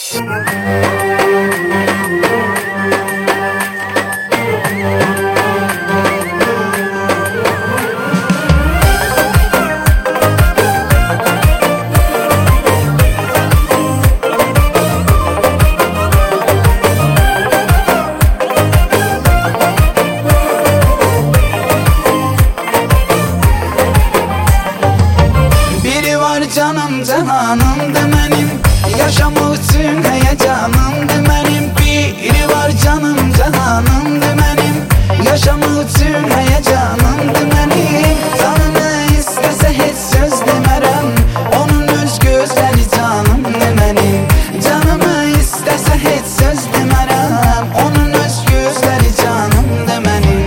Canım cananımdı mənim, yaşamaq üçün həyəcanımdı mənim. Biri var canım cananımdı mənim, yaşamaq üçün həyəcanımdı mənim. Canımı istəsə heç söz demərəm, onun öz gözləri canımdı mənim. Canımı istəsə heç söz demərəm, onun öz gözləri canımdı mənim.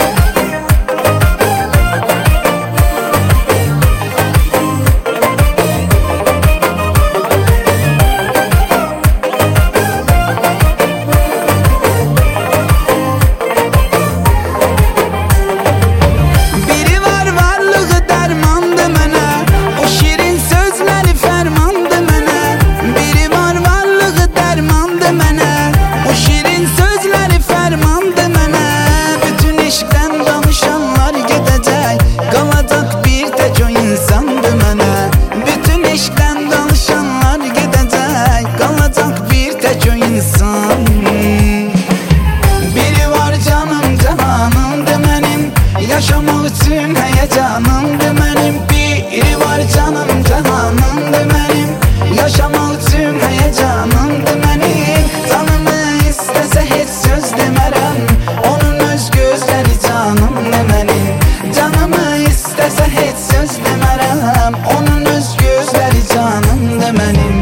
Yaşamaq üçün həyəcanımdı mənim. Biri var canım cananımdı mənim, yaşamaq üçün həyəcanımdı mənim. Canımı istəsə heç söz demərəm, onun öz gözləri canımdı mənim. Canımı istəsə heç söz demərəm, onun öz gözləri canımdı mənim.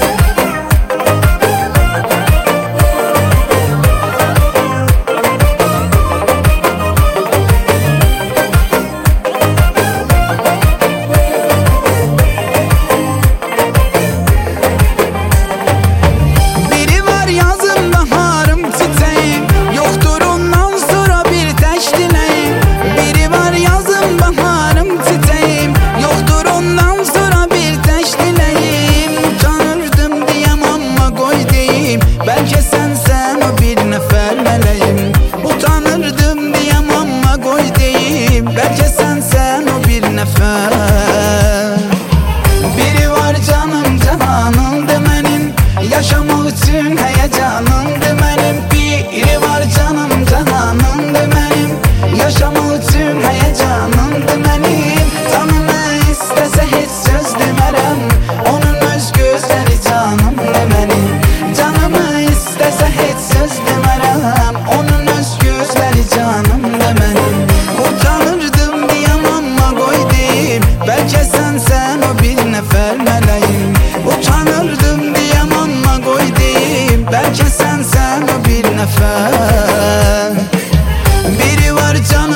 Bəlkə sənsən o bir nəfər mələyim. Utanırdım deyəm amma qoy deyim, bəlkə sənsən o bir nəfər. Biri var canım cananımdı mənim, yaşamaq üçün həyəcanımdı mənim. Biri var canım cananımdı mənim, yaşamaq üçün həyəcanımdı mənim. Canımı istəsə heç söz demərəm, onun öz gözləri canımdı mənim. Canımı istəsə heç söz demərəm, onun öz gözləri canımdı mənim. Utanırdım deyəm amma qoy deyim, bəlkə sənsən o bir nəfər mələyim. Utanırdım deyəm amma qoy deyim, bəlkə sənsən o bir nəfər. Biri var canım